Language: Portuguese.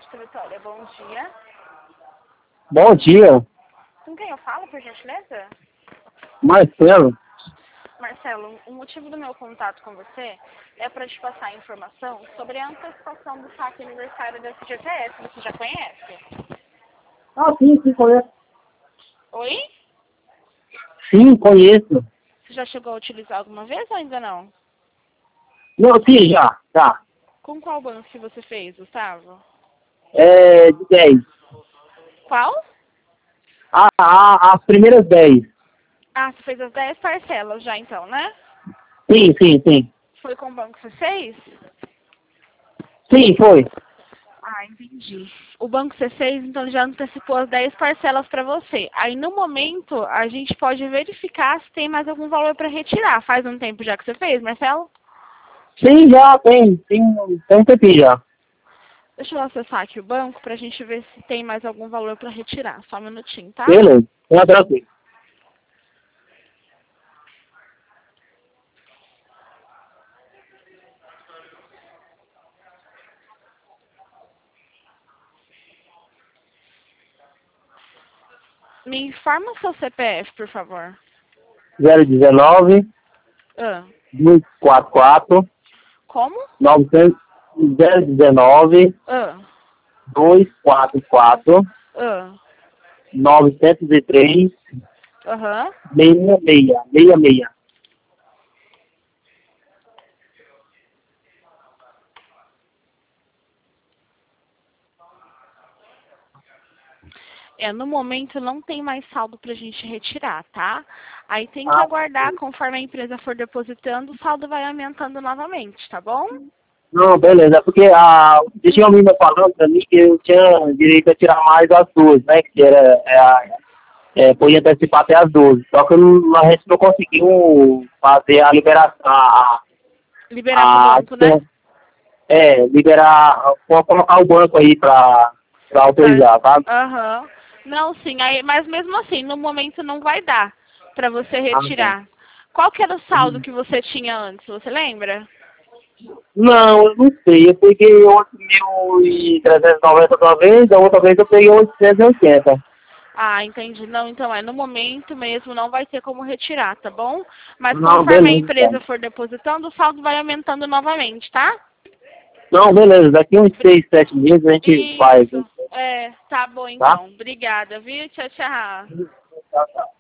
Logística Vitória, bom dia. Bom dia, Com quem eu falo, por gentileza? Marcelo. Marcelo, o motivo do meu contato com você é para te passar informação sobre a antecipação do saque aniversário da FGTS. Você já conhece? Ah, sim, conheço. Oi? Sim, conheço. Você já chegou a utilizar alguma vez ou ainda não? Não, sim, já. Com qual banco que você fez, Gustavo? É, de 10. Qual? As primeiras 10. Ah, você fez as 10 parcelas já então, né? Sim. Foi com o banco C6? Sim, foi. Ah, entendi. O banco C6, então, ele já antecipou as 10 parcelas para você. Aí, no momento, a gente pode verificar se tem mais algum valor para retirar. Faz um tempo já que você fez, Marcelo? Sim, já tem um tempinho já. Deixa eu acessar aqui o banco para a gente ver se tem mais algum valor para retirar. Só um minutinho, tá? Beleza, tranquilo. Me informa o seu CPF, por favor. 019 Ah, 244 como? 900 019 Ah, 244 ah, 903 aham. 66. É, no momento não tem mais saldo pra gente retirar, tá? Aí tem que Ah, aguardar, conforme a empresa for depositando, o saldo vai aumentando novamente, tá bom? não, beleza, porque tinha uma menina falando pra mim que eu tinha direito a tirar mais as duas, né? Que era, podia antecipar até as 12. Só que a gente não conseguiu fazer a liberação, Liberar com o banco, né? liberar, colocar o banco aí pra autorizar, tá? Aham. Não, sim, aí, mas mesmo assim, no momento não vai dar pra você Ah, tá. retirar. Qual que era o saldo que você tinha antes, você lembra? Não, eu não sei, eu peguei 8.390 uma vez, a outra vez eu peguei 880. Ah, entendi. Não, então no momento mesmo não vai ter como retirar, tá bom? Mas Não, conforme a beleza, empresa então. for depositando, o saldo vai aumentando novamente, tá? Não, beleza, daqui uns 6, 7 meses a gente faz, Isso. É, tá bom tá? então. Obrigada, viu? Tchau, tchau. Tá.